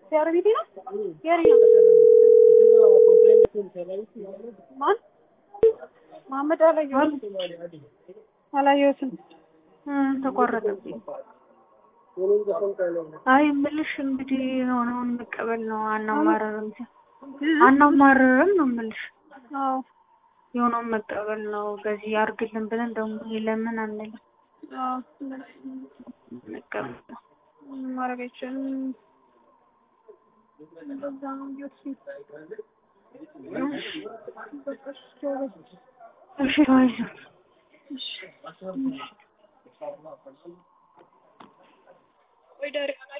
ሲያረቢቲ ነው ያሪ ነው ማን መሐመድ አላየሁትም ተቆረጠብኝ። አይ ምልሽ እንግዲህ የሆነውን መቀበል ነው። አናማረርም ነው ምልሽ። አዎ የሆነውን መቀበል ነው። በዚህ አርግልን ብለን ደግሞ ለምን አንልም? አዎ መቀበል ነው ማረጋችን በዛም ዩሲ እሺ ወይ ዳር